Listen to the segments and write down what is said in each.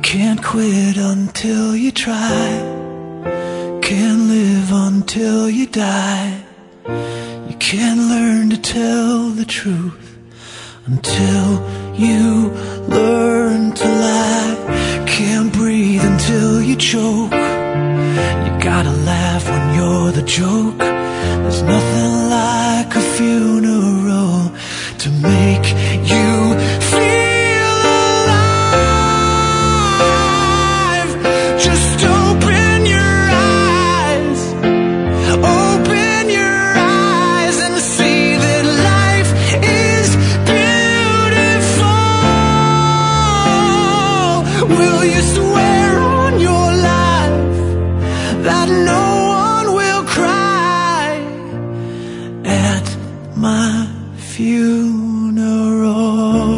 can't quit until you try. Can't live until you die. You can't learn to tell the truth until you learn to lie. Can't breathe until you choke. You gotta laugh when you're the joke. There's nothing like a funeral to make you feel alive. Just open your eyes. Open your eyes and see that life is beautiful. Will you swear on your life that no one will cry at my funeral?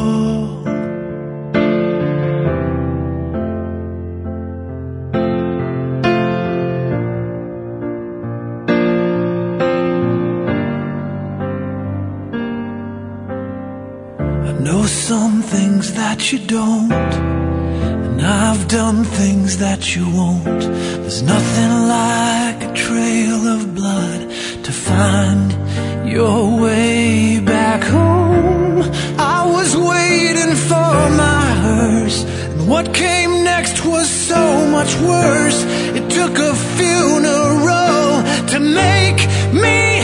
I know some things that you don't, and I've done things that you won't. There's nothing like a trail of blood to find your way back home. I was waiting for my hearse, and what came next was so much worse. It took a funeral to make me